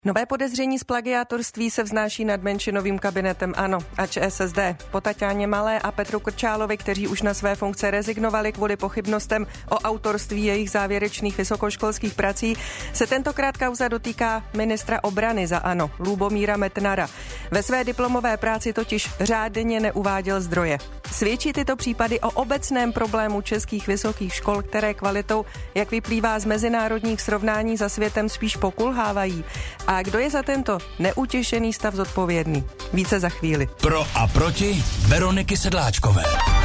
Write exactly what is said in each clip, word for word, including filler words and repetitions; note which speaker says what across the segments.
Speaker 1: Nové podezření z plagiátorství se vznáší nad menšinovým kabinetem ANO a ČSSD. Po Taťáně Malé a Petru Krčálovi, kteří už na své funkce rezignovali kvůli pochybnostem o autorství jejich závěrečných vysokoškolských prací, se tentokrát kauza dotýká ministra obrany za ANO, Lubomíra Metnara. Ve své diplomové práci totiž řádně neuváděl zdroje. Svědčí tyto případy o obecném problému českých vysokých škol, které kvalitou, jak vyplývá z mezinárodních srovnání, za světem spíš pokulhávají. A kdo je za tento neutěšený stav zodpovědný? Více za chvíli.
Speaker 2: Pro a proti Veroniky Sedláčkové.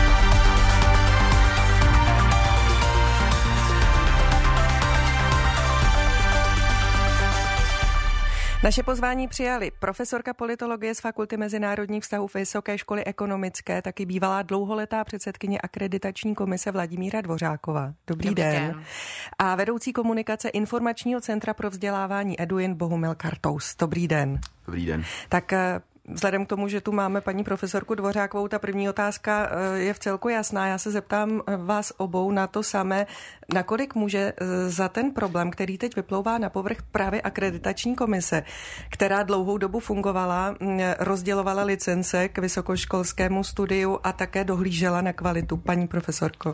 Speaker 1: Naše pozvání přijali profesorka politologie z Fakulty mezinárodních vztahů Vysoké školy ekonomické, taky bývalá dlouholetá předsedkyně akreditační komise Vladimíra Dvořáková. Dobrý, Dobrý den. den. A vedoucí komunikace Informačního centra pro vzdělávání EduIn Bohumil Kartous. Dobrý den.
Speaker 3: Dobrý den.
Speaker 1: Tak vzhledem k tomu, že tu máme paní profesorku Dvořákovou, ta první otázka je v celku jasná. Já se zeptám vás obou na to samé. Nakolik může za ten problém, který teď vyplouvá na povrch, právě akreditační komise, která dlouhou dobu fungovala, rozdělovala licence k vysokoškolskému studiu a také dohlížela na kvalitu? Paní profesorko.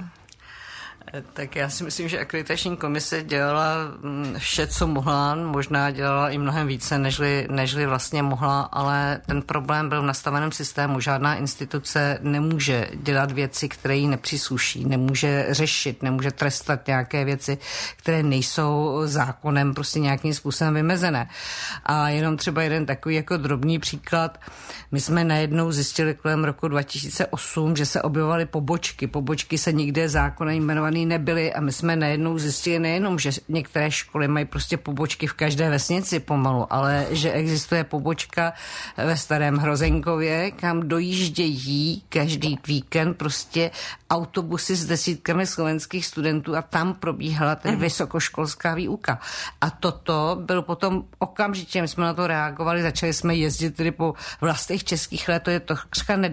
Speaker 4: Tak já si myslím, že akreditační komise dělala vše, co mohla, možná dělala i mnohem více, nežli, nežli vlastně mohla, ale ten problém byl v nastaveném systému. Žádná instituce nemůže dělat věci, které jí nepřísluší, nemůže řešit, nemůže trestat nějaké věci, které nejsou zákonem prostě nějakým způsobem vymezené. A jenom třeba jeden takový jako drobný příklad. My jsme najednou zjistili kolem roku dva tisíce osm, že se objevovaly pobočky. Pobočky se nikde zákonem jmenovaný nebyly a my jsme najednou zjistili nejenom, že některé školy mají prostě pobočky v každé vesnici pomalu, ale že existuje pobočka ve Starém Hrozenkově, kam dojíždějí každý víkend prostě autobusy s desítkami slovenských studentů a tam probíhala tedy vysokoškolská výuka. A toto byl potom okamžitě, my jsme na to reagovali, začali jsme jezdit tedy po vlastech českých let, to je to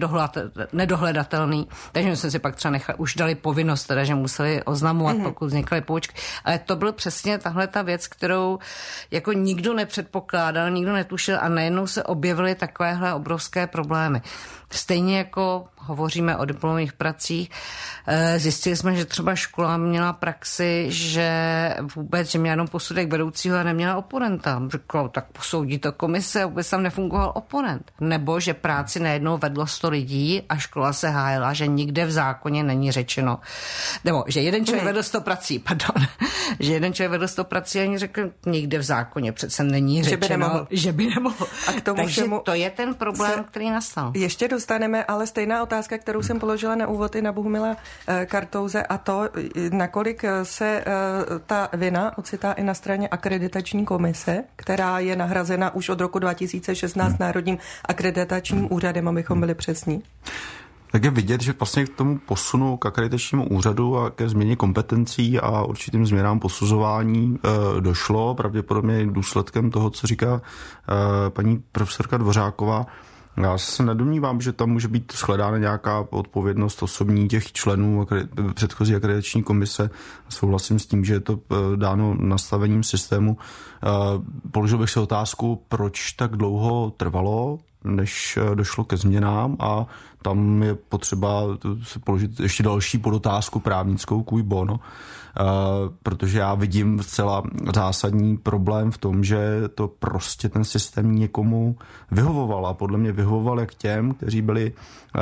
Speaker 4: nedohledatelný, takže jsme si pak třeba nechali, už dali povinnost, teda, že museli oznamovat, mm-hmm. pokud vznikaly poučky. Ale to byl přesně tahle ta věc, kterou jako nikdo nepředpokládal, nikdo netušil a najednou se objevily takovéhle obrovské problémy. Stejně jako hovoříme o diplomových pracích, zjistili jsme, že třeba škola měla praxi, že vůbec, že měla jenom posudek vedoucího a neměla oponenta. Řekla, tak posoudí to komise, vůbec tam nefungoval oponent. Nebo, že práci najednou vedlo sto lidí a škola se hájila, že nikde v zákoně není řečeno. Nebo, že jeden člověk vedl sto prací, pardon. Že jeden člověk vedl sto prací a oni řekl, nikde v zákoně přece není řečeno,
Speaker 1: že by nemohl.
Speaker 4: Že by nemohl.
Speaker 1: A k tomu
Speaker 4: Takže
Speaker 1: všemu
Speaker 4: to je ten problém, který nastal.
Speaker 1: Ještě dostaneme, ale stejná otázka, kterou jsem položila na úvod i na Bohumila Kartouze, a to, nakolik se ta vina ocitá i na straně akreditační komise, která je nahrazena už od roku dva tisíce šestnáct Národním akreditačním úřadem, abychom byli přesní.
Speaker 3: Tak je vidět, že vlastně k tomu posunu k akreditačnímu úřadu a ke změně kompetencí a určitým změnám posuzování e, došlo, pravděpodobně důsledkem toho, co říká e, paní profesorka Dvořáková. Já se nedomnívám, že tam může být shledána nějaká odpovědnost osobní těch členů předchozí akreditační komise. Souhlasím s tím, že je to dáno nastavením systému. Položil bych si otázku, proč tak dlouho trvalo, než došlo ke změnám, a tam je potřeba se položit ještě další podotázku právnickou, cui bono, protože já vidím zcela zásadní problém v tom, že to prostě ten systém někomu vyhovoval a podle mě vyhovoval jak těm, kteří byli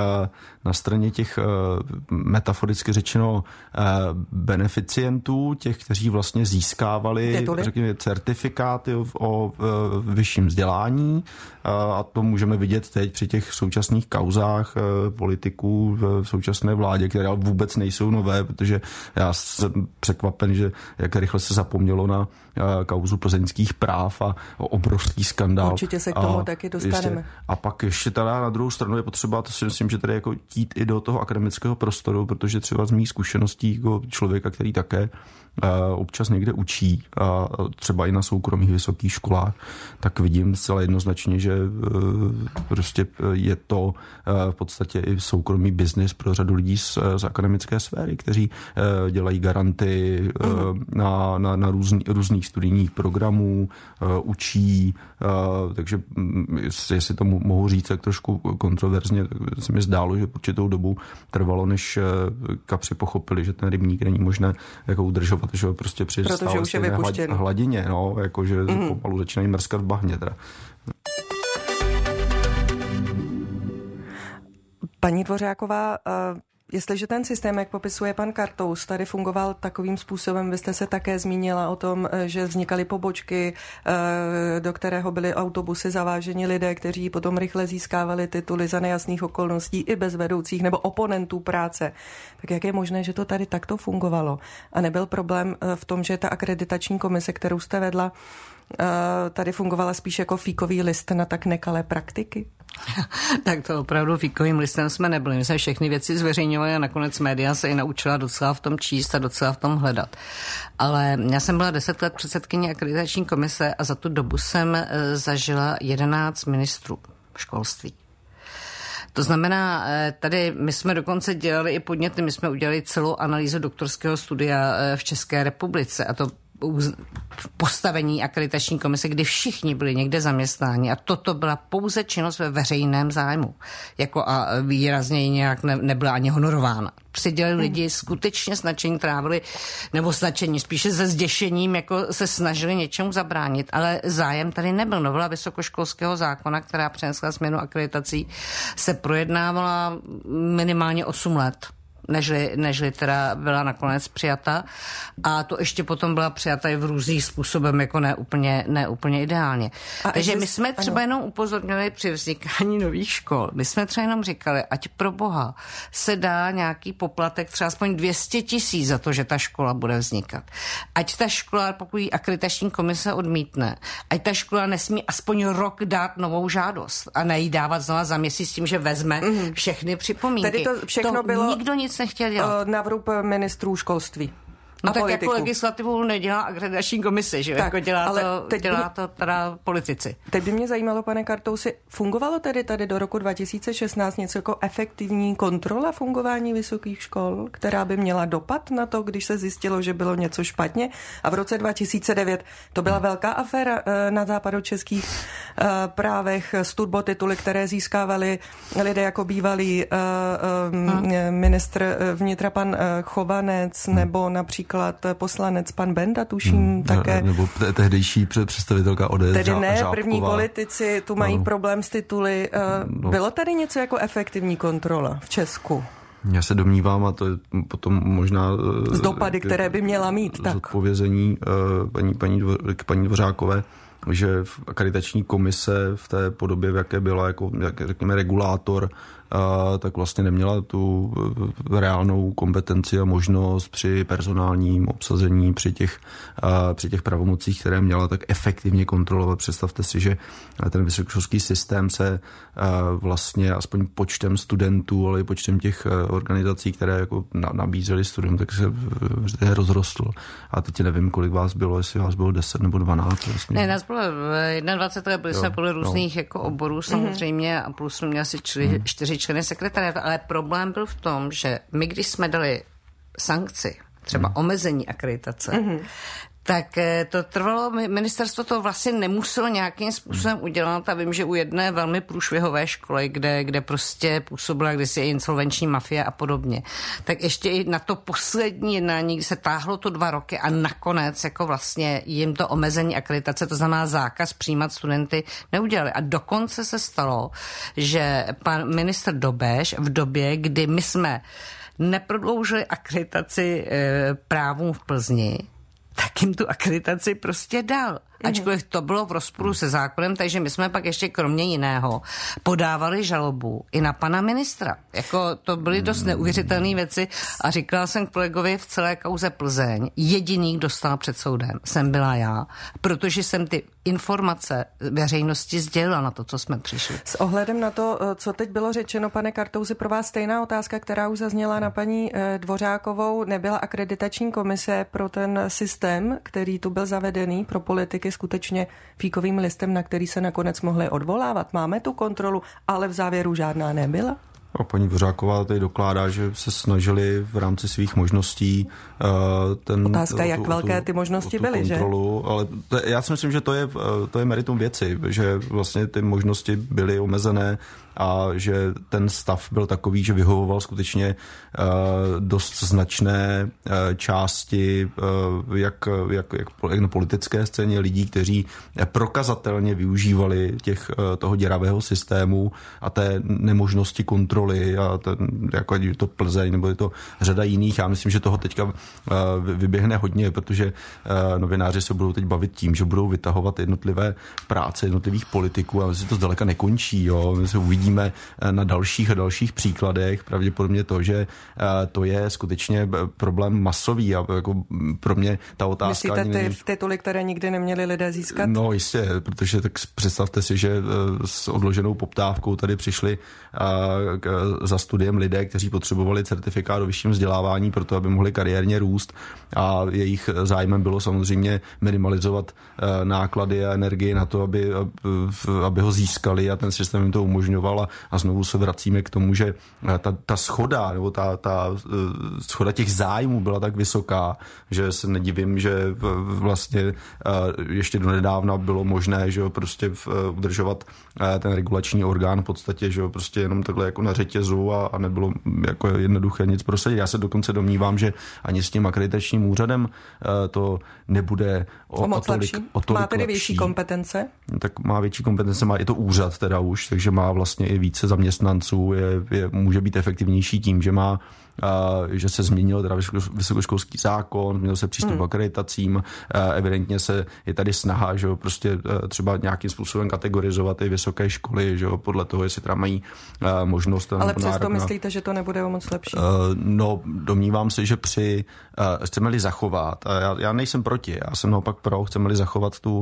Speaker 3: na straně těch metaforicky řečeno beneficientů, těch, kteří vlastně získávali řekněme, certifikáty o vyšším vzdělání, a to můžeme vidět teď při těch současných kauzách politiků v současné vládě, které vůbec nejsou nové, protože já jsem překvapen, že jak rychle se zapomnělo na kauzu plzeňských práv a obrovský skandál.
Speaker 1: Určitě se k tomu a taky dostaneme.
Speaker 3: Ještě, a pak ještě teda na druhou stranu je potřeba, to si myslím, že tady jako jít i do toho akademického prostoru, protože třeba z mých zkušeností jako člověka, který také občas někde učí, a třeba i na soukromých vysokých školách, tak vidím zcela jednoznačně, že prostě je to v podstatě i soukromý biznis pro řadu lidí z, z akademické sféry, kteří dělají garanty mm. na, na, na různý, různých studijních programů, učí, takže jestli to mohu říct tak trošku kontroverzně, tak se mi zdálo, že určitou dobu trvalo, než kapři pochopili, že ten rybník není možné jako udržovat, že ho prostě při stále stejné hladině, no, jakože mm. pomalu začínají mrskat v bahně. Teda.
Speaker 1: Paní Dvořáková, jestliže ten systém, jak popisuje pan Kartous, tady fungoval takovým způsobem, vy jste se také zmínila o tom, že vznikaly pobočky, do kterého byly autobusy zaváženi lidé, kteří potom rychle získávali tituly za nejasných okolností i bez vedoucích nebo oponentů práce. Tak jak je možné, že to tady takto fungovalo? A nebyl problém v tom, že ta akreditační komise, kterou jste vedla, tady fungovala spíš jako fíkový list na tak nekalé praktiky?
Speaker 4: Tak to opravdu fíkovým listem jsme nebyli. My jsme všechny věci zveřejňovali a nakonec média se i naučila docela v tom číst a docela v tom hledat. Ale já jsem byla deset let předsedkyně akreditační komise a za tu dobu jsem zažila jedenáct ministrů školství. To znamená, tady my jsme dokonce dělali i podněty, my jsme udělali celou analýzu doktorského studia v České republice a to postavení akreditační komise, kdy všichni byli někde zaměstnáni a toto byla pouze činnost ve veřejném zájmu. Jako a výrazně nějak ne, nebyla ani honorována. Přidělili hmm. lidi skutečně s nadšením trávili, nebo s nadšením, spíše se zděšením, jako se snažili něčemu zabránit, ale zájem tady nebyl. Novela vysokoškolského zákona, která přinesla změnu akreditací, se projednávala minimálně osm let. Nežli, nežli teda byla nakonec přijata a to ještě potom byla přijata i v různých způsobem, jako ne úplně, ne úplně ideálně. A Takže my jsme třeba ano. jenom upozornili při vznikání nových škol. My jsme třeba jenom říkali, ať pro boha se dá nějaký poplatek, třeba aspoň dvě stě tisíc za to, že ta škola bude vznikat. Ať ta škola, pokud ji akreditační komise odmítne, ať ta škola nesmí aspoň rok dát novou žádost a ne jí dávat znova za měsíc s tím, že vezme mm-hmm. všechny připomínky.
Speaker 1: Tedy to všechno to bylo...
Speaker 4: Nikdo nic nechtěl dělat.
Speaker 1: Na vrub ministrů školství.
Speaker 4: No tak politiku. Jako legislativu nedělá akreditační komise, že jo? Jako dělá, to, teď dělá by, to teda politici.
Speaker 1: Teď by mě zajímalo, pane Kartousi, fungovalo tedy tady do roku dva tisíce šestnáct něco jako efektivní kontrola fungování vysokých škol, která by měla dopad na to, když se zjistilo, že bylo něco špatně? A v roce dva tisíce devět to byla velká aféra na západočeských právech, studbotituly, které získávali lidé jako bývalý hmm. ministr vnitra pan Chovanec nebo například poslanec pan Benda, tuším, hmm, také.
Speaker 3: Nebo tehdejší představitelka O D S.
Speaker 1: Tedy ne,
Speaker 3: Žábková. První
Speaker 1: politici tu mají no. problém s tituly. No. Bylo tady něco jako efektivní kontrola v Česku?
Speaker 3: Já se domnívám, a to je potom možná...
Speaker 1: Z dopady, které by měla mít, tak.
Speaker 3: Zodpovězení paní, paní, k paní Dvořákové, že akreditační komise v té podobě, v jaké byla, jako, jak řekněme, regulátor, Uh, tak vlastně neměla tu reálnou kompetenci a možnost při personálním obsazení, při těch, uh, při těch pravomocích, které měla, tak efektivně kontrolovat. Představte si, že ten vysokoškolský systém se uh, vlastně aspoň počtem studentů, ale i počtem těch uh, organizací, které jako na, nabízely studium, tak se uh, rozrostl. A teď nevím, kolik vás bylo, jestli vás bylo deset nebo dvanáct. Vlastně.
Speaker 4: Ne, nás bylo dvacet jedna, byli jo, jsme podle různých no. jako oborů samozřejmě mm-hmm. a plus jsme měli asi čtyři, mm. čtyři členy sekretariátu, ale problém byl v tom, že my, když jsme dali sankci, třeba mm. omezení akreditace, mm-hmm. tak to trvalo, ministerstvo to vlastně nemuselo nějakým způsobem udělat a vím, že u jedné velmi průšvihové školy, kde, kde prostě působila kdysi insolvenční mafie a podobně, tak ještě i na to poslední jednání, kdy se táhlo to dva roky a nakonec jako vlastně jim to omezení akreditace, to znamená zákaz přijímat studenty, neudělali. A dokonce se stalo, že pan ministr Dobeš v době, kdy my jsme neprodloužili akreditaci e, právům v Plzni, tak jim tu akreditaci prostě dal. Ačkoliv to bylo v rozporu se zákonem, takže my jsme pak ještě kromě jiného podávali žalobu i na pana ministra. Jako to byly dost neuvěřitelné věci a říkala jsem kolegovi v celé kauze Plzeň, jediný, kdo stál před soudem, jsem byla já, protože jsem ty informace veřejnosti sdělila na to, co jsme přišli.
Speaker 1: S ohledem na to, co teď bylo řečeno, pane Kartousi, pro vás stejná otázka, která už zazněla na paní Dvořákovou, nebyla akreditační komise pro ten systém systém, který tu byl zavedený pro politiky, skutečně fíkovým listem, na který se nakonec mohli odvolávat? Máme tu kontrolu, ale v závěru žádná nebyla?
Speaker 3: A paní Dvořáková tady dokládá, že se snažili v rámci svých možností uh, ten...
Speaker 1: Otázka, jak tu, velké ty možnosti byly, kontrolu,
Speaker 3: že? Ale to, já si myslím, že to je, to je meritum věci, že vlastně ty možnosti byly omezené a že ten stav byl takový, že vyhovoval skutečně uh, dost značné uh, části uh, jak, jak, jak, jak na politické scéně lidí, kteří prokazatelně využívali těch, uh, toho děravého systému a té nemožnosti kontroly a ten, jako je to Plzeň nebo je to řada jiných. Já myslím, že toho teďka uh, vyběhne hodně, protože uh, novináři se budou teď bavit tím, že budou vytahovat jednotlivé práce jednotlivých politiků a myslím, že to zdaleka nekončí. Jo? My se uvidí na dalších a dalších příkladech. Pravděpodobně to, že to je skutečně problém masový a jako pro mě ta otázka...
Speaker 1: Myslíte ty není... tituly, které nikdy neměli lidé získat?
Speaker 3: No jistě, protože tak představte si, že s odloženou poptávkou tady přišli za studiem lidé, kteří potřebovali certifikát o vyšším vzdělávání proto, aby mohli kariérně růst a jejich zájmem bylo samozřejmě minimalizovat náklady a energii na to, aby, aby ho získali a ten systém jim to umožňoval. A znovu se vracíme k tomu, že ta, ta schoda, nebo ta, ta schoda těch zájmů byla tak vysoká, že se nedivím, že vlastně ještě donedávna bylo možné, že prostě udržovat ten regulační orgán v podstatě, že prostě jenom takhle jako na řetězu a, a nebylo jako jednoduché nic prosadit. Já se dokonce domnívám, že ani s tím akreditačním úřadem to nebude o, o, o tolik, o tolik
Speaker 1: Má tedy
Speaker 3: lepší.
Speaker 1: Větší kompetence?
Speaker 3: Tak má větší kompetence, má, je to úřad teda už, takže má vlastně i více zaměstnanců, je, je, může být efektivnější tím, že má Uh, že se změnil teda vysokoškolský zákon, změnil se přístup hmm. k akreditacím, uh, evidentně se je tady snaha, že jo, prostě uh, třeba nějakým způsobem kategorizovat i vysoké školy, že jo, podle toho, jestli teda mají uh, možnost.
Speaker 1: Ale přesto na... myslíte, že to nebude o moc lepší? Uh,
Speaker 3: no, domnívám se, že při uh, chceme-li zachovat, a já, já nejsem proti, já jsem naopak pro, chceme-li zachovat tu, uh,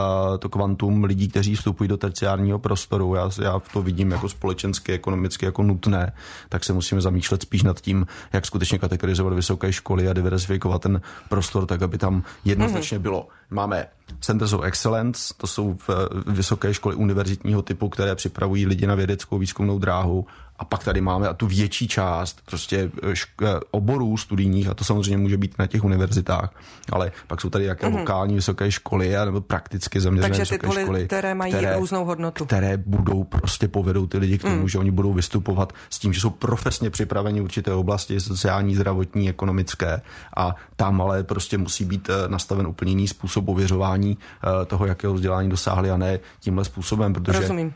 Speaker 3: to kvantum lidí, kteří vstupují do terciárního prostoru, já, já to vidím jako společensky, ekonomicky jako nutné, tak se musíme zamýšlet spíš nad tím, jak skutečně kategorizovat vysoké školy a diversifikovat ten prostor tak, aby tam jednoznačně bylo. Máme Centers of Excellence, to jsou vysoké školy univerzitního typu, které připravují lidi na vědeckou výzkumnou dráhu. A pak tady máme tu větší část prostě šk- oborů studijních, a to samozřejmě může být na těch univerzitách, ale pak jsou tady jaké mm-hmm. lokální vysoké školy nebo prakticky zaměřené vysoké
Speaker 1: tituly,
Speaker 3: školy,
Speaker 1: které mají které, různou hodnotu.
Speaker 3: Které budou prostě povedou ty lidi k tomu, mm. že oni budou vystupovat s tím, že jsou profesně připraveni v určité oblasti, sociální, zdravotní, ekonomické, a tam ale prostě musí být nastaven úplně jiný způsob ověřování toho, jakého vzdělání dosáhli, a ne tímhle způsobem, protože
Speaker 1: Rozumím.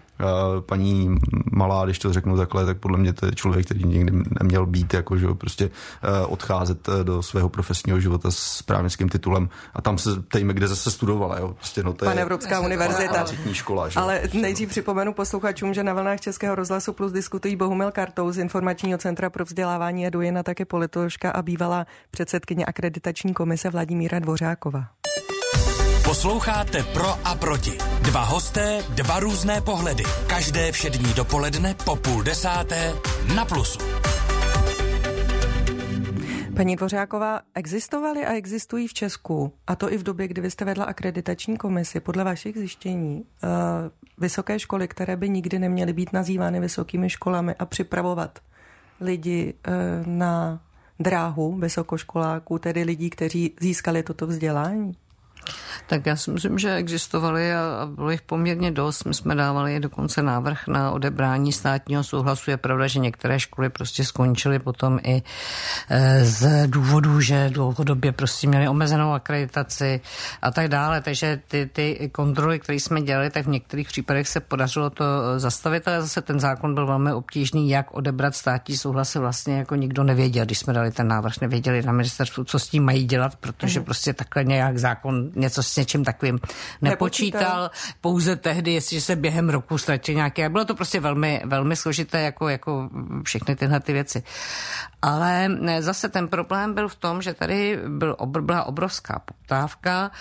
Speaker 3: Paní Malá, když to řeknu takhle, tak podle mě to je člověk, který nikdy neměl být, jako, že prostě odcházet do svého profesního života s právnickým titulem, a tam se ptejme, kde zase studovala. Jo. Prostě, no, to
Speaker 1: Pan
Speaker 3: je
Speaker 1: Evropská univerzita.
Speaker 3: Škola, že?
Speaker 1: Ale nejdřív připomenu posluchačům, že na vlnách Českého rozhlasu Plus diskutují Bohumil Kartou z Informačního centra pro vzdělávání Eduin a také politoložka a bývalá předsedkyně akreditační komise Vladimíra Dvořáková.
Speaker 2: Posloucháte Pro a proti. Dva hosté, dva různé pohledy. Každé všední dopoledne po půl desáté na Plusu.
Speaker 1: Paní Dvořáková, existovaly a existují v Česku, a to i v době, kdy vy jste vedla akreditační komisi, podle vašich zjištění, uh, vysoké školy, které by nikdy neměly být nazývány vysokými školami a připravovat lidi uh, na dráhu vysokoškoláků, tedy lidí, kteří získali toto vzdělání?
Speaker 4: Tak já si myslím, že existovaly a bylo jich poměrně dost. My jsme dávali dokonce návrh na odebrání státního souhlasu. Je pravda, že některé školy prostě skončily potom i z důvodu, že dlouhodobě prostě měly omezenou akreditaci a tak dále. Takže ty, ty kontroly, které jsme dělali, tak v některých případech se podařilo to zastavit, ale zase ten zákon byl velmi obtížný, jak odebrat státní souhlasy, vlastně jako nikdo nevěděl. Když jsme dali ten návrh, nevěděli na ministerstvu, co s tím mají dělat, protože mm. prostě takhle nějak zákon něco s něčím takovým nepočítal. nepočítal. Pouze tehdy, jestliže se během roku ztratil nějaké, bylo to prostě velmi, velmi složité, jako, jako všechny tyhle ty věci. Ale zase ten problém byl v tom, že tady byl, byla obrovská poptávka.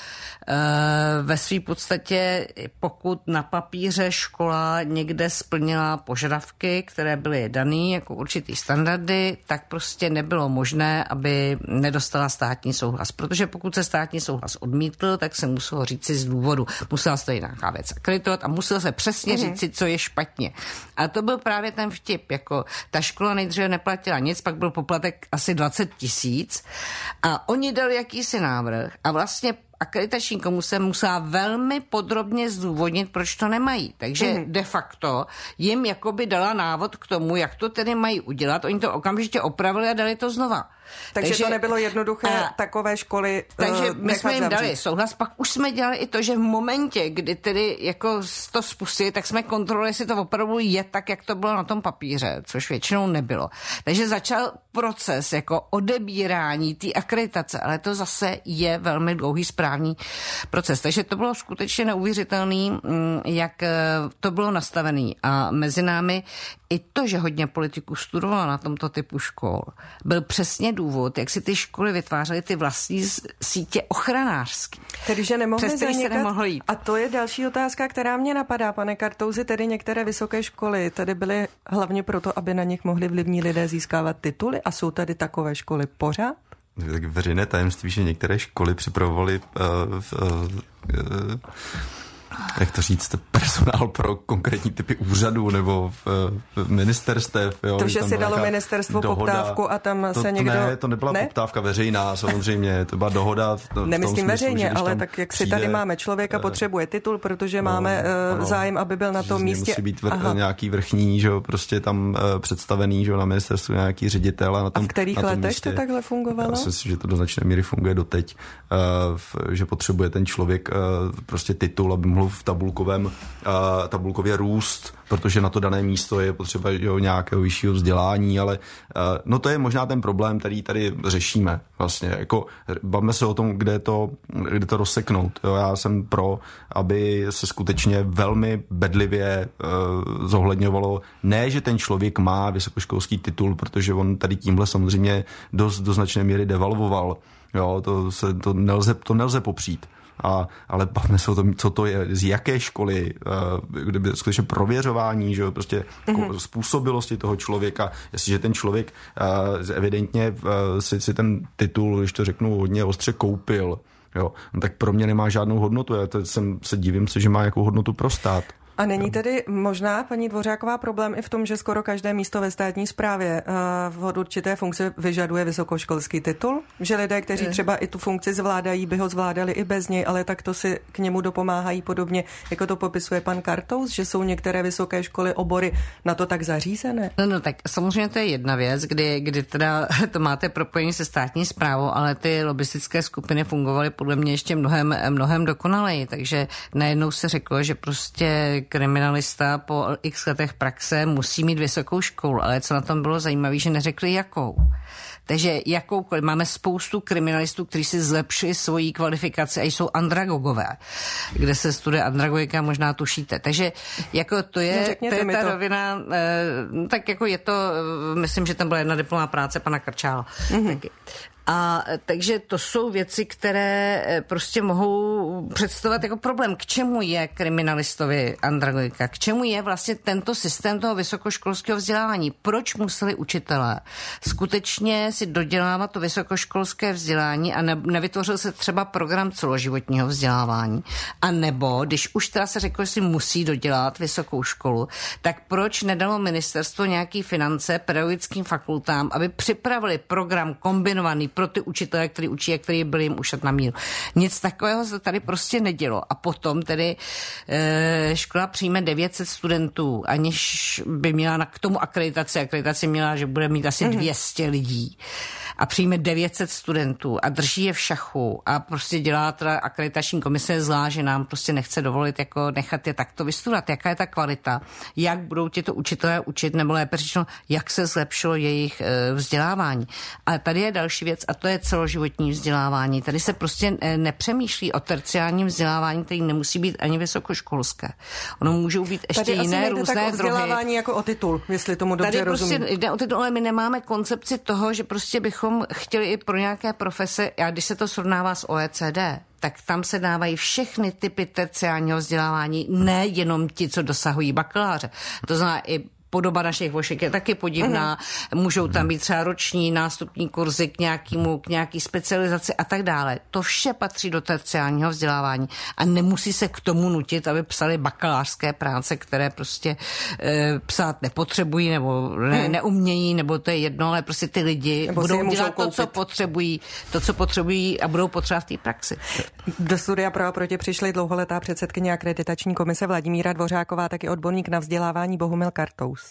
Speaker 4: Ve své podstatě, pokud na papíře škola někde splnila požadavky, které byly dané jako určitý standardy, tak prostě nebylo možné, aby nedostala státní souhlas. Protože pokud se státní souhlas odmítl, tak se muselo říci z důvodu. Musela se to nějaká věc akreditovat a muselo se přesně mm-hmm. říci, co je špatně. A to byl právě ten vtip. Jako ta škola nejdříve neplatila nic, pak byl poplatek asi dvacet tisíc a oni dali jakýsi návrh a vlastně akreditační komise musela velmi podrobně zdůvodnit, proč to nemají. Takže mm. de facto jim jakoby dala návod k tomu, jak to tedy mají udělat. Oni to okamžitě opravili a dali to znova.
Speaker 1: Takže, takže to nebylo jednoduché a, takové školy
Speaker 4: Takže
Speaker 1: uh,
Speaker 4: my jsme jim
Speaker 1: zavřít.
Speaker 4: dali souhlas, pak už jsme dělali i to, že v momentě, kdy tedy jako to spustili, tak jsme kontrolovali, jestli to opravdu je tak, jak to bylo na tom papíře, což většinou nebylo. Takže začal proces jako odebírání té akreditace, ale to zase je velmi dlouhý správní proces. Takže to bylo skutečně neuvěřitelný, jak to bylo nastavené. A mezi námi i to, že hodně politiků studovalo na tomto typu škol, byl přesně důvod, jak si ty školy vytvářely ty vlastní sítě ochranářský.
Speaker 1: Tedy, že nemohli zanikat.
Speaker 4: Nemohlo jít.
Speaker 1: A to je další otázka, která mě napadá, pane Kartouzi, tedy některé vysoké školy tady byly hlavně proto, aby na nich mohli vlivní lidé získávat tituly a jsou tady takové školy pořád?
Speaker 3: Tak veřejné tajemství, že některé školy připravovaly uh, uh, uh, jak to říct, personál pro konkrétní typy úřadů nebo v, v ministerstev. Jo,
Speaker 1: to, že si dalo ministerstvo dohoda, poptávku a tam
Speaker 3: to,
Speaker 1: se někdo...
Speaker 3: Ne, to nebyla ne? poptávka veřejná, samozřejmě, to byla dohoda. To,
Speaker 1: Nemyslím veřejně,
Speaker 3: smyslu,
Speaker 1: ale tak jak přijde, si tady máme člověka, potřebuje titul, protože
Speaker 3: no,
Speaker 1: máme uh, zájem, aby byl na tom místě.
Speaker 3: Musí být vr, nějaký vrchní, že jo, prostě tam uh, představený, že jo, na ministerstvu nějaký ředitel. A, na tom,
Speaker 1: a v kterých
Speaker 3: na tom
Speaker 1: letech
Speaker 3: místě,
Speaker 1: to takhle fungovalo?
Speaker 3: Já si myslím, že to do značné míry funguje doteď, uh, v, že potřebuje ten člověk uh, prostě titul, aby mohl v tabulkovém uh, tabulkově růst, protože na to dané místo je potřeba jo, nějakého vyššího vzdělání, ale uh, no to je možná ten problém, který tady řešíme vlastně. Jako, bavme se o tom, kde to, kde to rozseknout. Jo, já jsem pro, aby se skutečně velmi bedlivě uh, zohledňovalo, ne, že ten člověk má vysokoškolský titul, protože on tady tímhle samozřejmě dost do značné míry devalvoval. Jo, to, se, to, nelze, to nelze popřít. A, ale bavme se o tom, co to je, z jaké školy, uh, kdyby skutečně prověřování, že jo, prostě mm-hmm. způsobilosti toho člověka, jestliže ten člověk uh, evidentně uh, si, si ten titul, když to řeknu hodně ostře, koupil, jo, no, tak pro mě nemá žádnou hodnotu. Já to jsem, se divím se, že má jakou hodnotu pro stát.
Speaker 1: A není tedy možná, paní Dvořáková, problém i v tom, že skoro každé místo ve státní správě uh, od určité funkce vyžaduje vysokoškolský titul? Že lidé, kteří třeba i tu funkci zvládají, by ho zvládali i bez něj, ale tak to si k němu dopomáhají podobně, jako to popisuje pan Kartous, že jsou některé vysoké školy, obory na to tak zařízené?
Speaker 4: No, no tak samozřejmě to je jedna věc, kdy, kdy teda to máte propojení se státní správou, ale ty lobistické skupiny fungovaly podle mě ještě mnohem, mnohem dokonaleji, takže najednou se řeklo, že prostě kriminalista po x letech praxe musí mít vysokou školu, ale co na tom bylo zajímavé, že neřekli jakou. Takže jakoukoliv. Máme spoustu kriminalistů, kteří si zlepšili svoji kvalifikaci a jsou andragogové, kde se studuje andragogika, možná tušíte. Takže jako to je,
Speaker 1: no,
Speaker 4: to je ta
Speaker 1: to.
Speaker 4: rovina, eh, tak jako je to, myslím, že tam byla jedna diplomová práce pana Krčála. Mm-hmm. Taky. A takže to jsou věci, které prostě mohou představovat jako problém. K čemu je kriminalistovi andragogika? K čemu je vlastně tento systém toho vysokoškolského vzdělávání? Proč museli učitelé skutečně si dodělávat to vysokoškolské vzdělání a ne, nevytvořil se třeba program celoživotního vzdělávání? A nebo, když už teda se řeklo, že si musí dodělat vysokou školu, tak proč nedalo ministerstvo nějaký finance pedagogickým fakultám, aby připravili program kombinovaný pro ty učitele, který učí a který byl jim ušat na míru. Nic takového se tady prostě nedělo. A potom tedy e, škola přijme devět set studentů, aniž by měla na, k tomu akreditaci. Akreditaci měla, že bude mít asi dvě stě lidí. A přijme devět set studentů a drží je v šachu a prostě dělá teda akreditační komise zlá, že nám prostě nechce dovolit jako nechat je takto vystudovat. Jaká je ta kvalita? Jak budou tyto učitelé učit, nebo lépe řečeno, jak se zlepšilo jejich e, vzdělávání? Ale tady je další věc, věc a to je celoživotní vzdělávání. Tady se prostě nepřemýšlí o terciárním vzdělávání, který nemusí být ani vysokoškolské. Ono můžou být ještě
Speaker 1: tady
Speaker 4: jiné
Speaker 1: asi
Speaker 4: různé
Speaker 1: tak o vzdělávání
Speaker 4: druhy.
Speaker 1: Jako o titul, jestli tomu dobře
Speaker 4: tady
Speaker 1: rozumím.
Speaker 4: Prostě jde o titul, ale my nemáme koncepci toho, že prostě bychom chtěli i pro nějaké profese, a když se to srovnává s O E C D, tak tam se dávají všechny typy terciárního vzdělávání, ne jenom ti, co dosahují bakaláře. To znamená i podoba našich vošek je taky podivná. Mm. Můžou tam být třeba roční nástupní kurzy k nějakému, k nějaký specializaci a tak dále. To vše patří do terciárního vzdělávání a nemusí se k tomu nutit, aby psali bakalářské práce, které prostě e, psát nepotřebují nebo ne, mm. neumějí, nebo to je jedno, ale prostě ty lidi nebo budou dělat to, co potřebují, to, co potřebují a budou potřebovat v té praxi.
Speaker 1: Do studia Pro a proti přišly dlouholetá předsedkyně akreditační komise Vladimíra Dvořáková, taky odborník na vzdělávání Bohumil Kartous,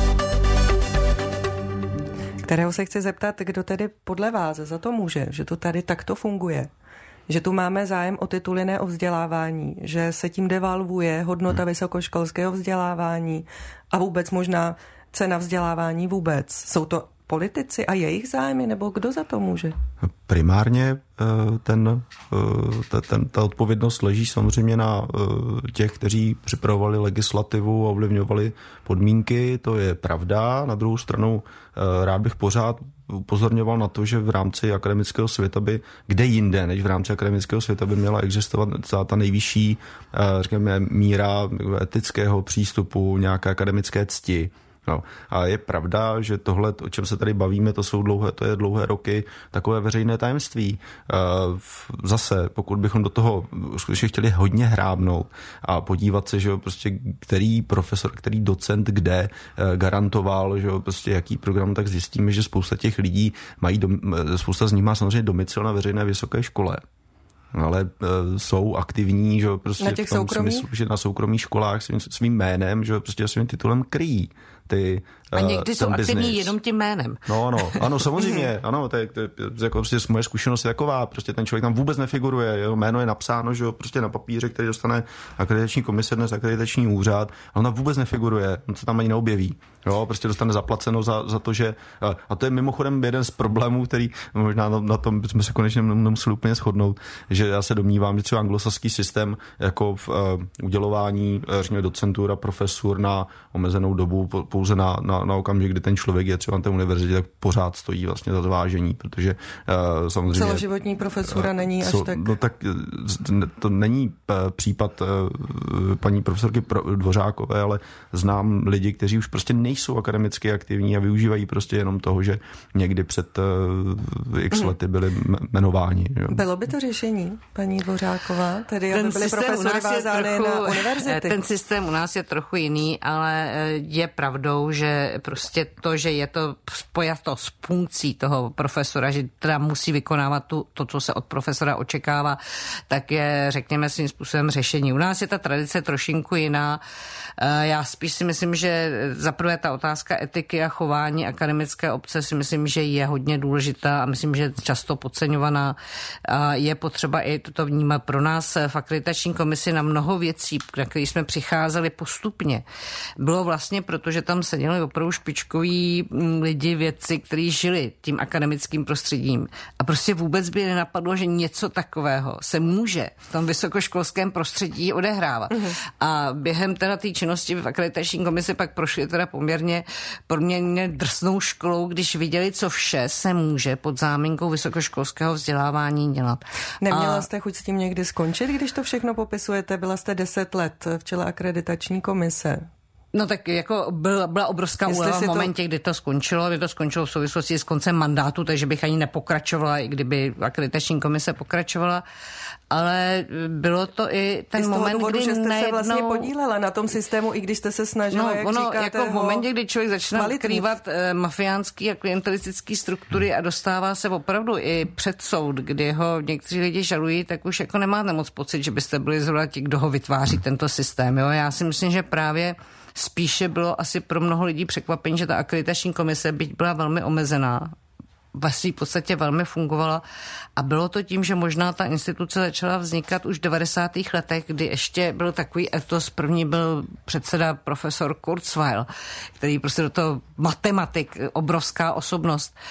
Speaker 1: kterého se chci zeptat, kdo tedy podle vás za to může, že to tady takto funguje, že tu máme zájem o tituly, ne o vzdělávání, že se tím devalvuje hodnota vysokoškolského vzdělávání a vůbec možná cena vzdělávání vůbec. Jsou to politici a jejich zájmy, nebo kdo za to může?
Speaker 3: Primárně ten, ten, ta odpovědnost leží samozřejmě na těch, kteří připravovali legislativu a ovlivňovali podmínky, to je pravda. Na druhou stranu rád bych pořád upozorňoval na to, že v rámci akademického světa by, kde jinde, než v rámci akademického světa by měla existovat ta nejvyšší, řekněme, míra etického přístupu, nějaké akademické cti. No, a je pravda, že tohle, o čem se tady bavíme, to jsou dlouhé, to je dlouhé roky takové veřejné tajemství. Zase, pokud bychom do toho skutečně chtěli hodně hrábnout a podívat se, že jo, prostě který profesor, který docent kde garantoval, že jo, prostě jaký program, tak zjistíme, že spousta těch lidí mají, dom, spousta z nich má samozřejmě domicil na veřejné vysoké škole. Ale e, jsou aktivní, že prostě
Speaker 1: na těch
Speaker 3: v tom
Speaker 1: soukromí?
Speaker 3: smyslu, že na soukromých školách svým, svým jménem, že prostě svým titulem kryjí ty
Speaker 4: a někdy jsou aktivní jenom tím jménem.
Speaker 3: No, ano, ano, samozřejmě, ano, to je, to je jako prostě moje zkušenost je taková, prostě ten člověk tam vůbec nefiguruje, jeho jméno je napsáno, že jo, prostě na papíře, který dostane akreditační komise, dnes akreditační úřad, a on tam vůbec nefiguruje, on se tam ani neobjeví, jo, prostě dostane zaplaceno za, za to, že, a to je mimochodem jeden z problémů, který možná na, na tom jsme se konečně nemuseli úplně shodnout, že já se domnívám, že třeba anglosaský systém jako v uh, udělování, řekněme, docentur a profesur na omezenou dobu, pouze na, na na okamžik, kdy ten člověk je třeba na té univerzitě, tak pořád stojí vlastně za zvážení, protože uh, samozřejmě...
Speaker 1: Celoživotní profesura uh, není až
Speaker 3: co,
Speaker 1: tak...
Speaker 3: No tak to není uh, případ uh, paní profesorky Dvořákové, ale znám lidi, kteří už prostě nejsou akademicky aktivní a využívají prostě jenom toho, že někdy před uh, x hmm. lety byli jmenováni. Jo.
Speaker 1: Bylo by to řešení, paní Dvořáková? Tedy aby byli profesory vázány na univerzity?
Speaker 4: Ten systém u nás je trochu jiný, ale je pravdou, že prostě to, že je to spojato s funkcí toho profesora, že teda musí vykonávat tu, to, co se od profesora očekává, tak je, řekněme, svým způsobem řešení. U nás je ta tradice trošinku jiná. Já spíš si myslím, že zaprvé ta otázka etiky a chování akademické obce si myslím, že je hodně důležitá a myslím, že je často podceňovaná. Je potřeba i toto vnímat. Pro nás v akreditační komisi na mnoho věcí, na které jsme přicházeli postupně, bylo vlastně proto, že tam seděli opravdu špičkoví lidi, vědci, kteří žili tím akademickým prostředím. A prostě vůbec by nenapadlo, že něco takového se může v tom vysokoškolském prostředí odehrávat. Mm-hmm. A během teda té činnosti v akreditační komisi pak prošli teda poměrně, poměrně drsnou školou, když viděli, co vše se může pod záminkou vysokoškolského vzdělávání dělat.
Speaker 1: Neměla
Speaker 4: A...
Speaker 1: jste chuť s tím někdy skončit, když to všechno popisujete? Byla jste deset let v čele akreditační komise.
Speaker 4: No tak jako byla, byla obrovská úleva v momentě, to... kdy to skončilo, kdy to skončilo v souvislosti s koncem mandátu, takže bych ani nepokračovala, i kdyby akreditační komise pokračovala, ale bylo to i ten moment,
Speaker 1: důvodu,
Speaker 4: kdy
Speaker 1: že jste
Speaker 4: najednou...
Speaker 1: se vlastně podílela na tom systému, i když jste se snažila,
Speaker 4: no,
Speaker 1: jak
Speaker 4: ono,
Speaker 1: říkáte,
Speaker 4: jako v momentě, kdy člověk začne odkrývat eh, mafiánský a klientelistický struktury a dostává se opravdu i před soud, kdy ho někteří lidi žalují, tak už jako nemáte moc pocit, že byste byli zrovna ti, kdo ho vytváří tento systém. Jo? Já si myslím, že právě spíše bylo asi pro mnoho lidí překvapení, že ta akreditační komise, byť byla velmi omezená, ve svý podstatě velmi fungovala a bylo to tím, že možná ta instituce začala vznikat už v devadesátých letech, kdy ještě byl takový etos, první byl předseda profesor Kurzweil, který prostě do toho matematik, obrovská osobnost.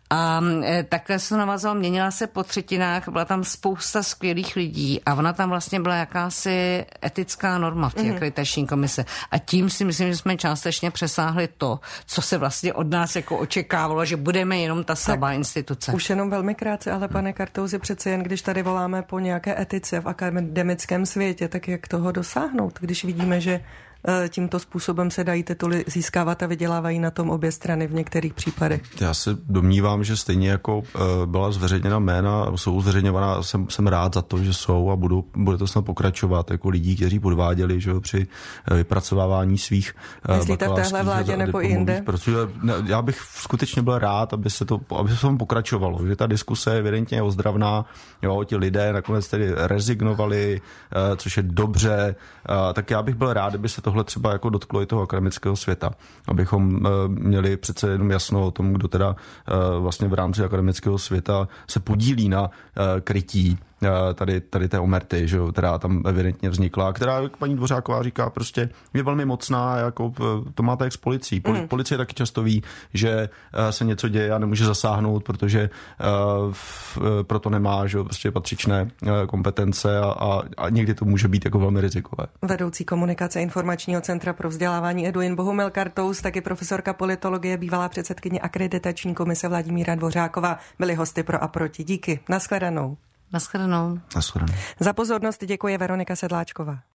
Speaker 4: A takhle se to navazalo, měnila se po třetinách, byla tam spousta skvělých lidí a ona tam vlastně byla jakási etická norma v té mm. akreditační komise. A tím si myslím, že jsme částečně přesáhli to, co se vlastně od nás jako očekávalo, že budeme jenom ta slabá instituce.
Speaker 1: Už jenom velmi krátce, ale pane Kartouzi, přece jen když tady voláme po nějaké etice v akademickém světě, tak jak toho dosáhnout, když vidíme, že tímto způsobem se dají tituly získávat a vydělávají na tom obě strany v některých případech.
Speaker 3: Já se domnívám, že stejně jako byla zveřejněna jména, jsou zveřejňovaná, jsem, jsem rád za to, že jsou a budu, bude to snad pokračovat jako lidí, kteří podváděli, že jo, při vypracovávání svých
Speaker 1: Myslíte v téhle vládě nebo i jinde?
Speaker 3: Protože já bych skutečně byl rád, aby se to, aby se to pokračovalo, že ta diskuse je evidentně ozdravná, jo, ti lidé nakonec tedy rezignovali, což je dobře, tak já bych byl rád, aby se tohle třeba jako dotklo i toho akademického světa, abychom uh, měli přece jenom jasno o tom, kdo teda uh, vlastně v rámci akademického světa se podílí na uh, krytí tady, tady té omerty, že jo, která tam evidentně vznikla, která, jak paní Dvořáková říká, prostě je velmi mocná, jako to máte jak s policií. Poli, mm. Policie taky často ví, že se něco děje a nemůže zasáhnout, protože uh, v, proto nemá, že jo, prostě patřičné uh, kompetence a, a, a někdy to může být jako velmi rizikové.
Speaker 1: Vedoucí komunikace Informačního centra pro vzdělávání Eduin Bohumil Kartous, taky profesorka politologie, bývalá předsedkyně akreditační komise Vladimíra Dvořáková, byli hosty Pro a proti. Díky. Nashledanou.
Speaker 4: Nashledanou.
Speaker 3: Nashledanou.
Speaker 1: Za pozornost děkuje Veronika Sedláčková.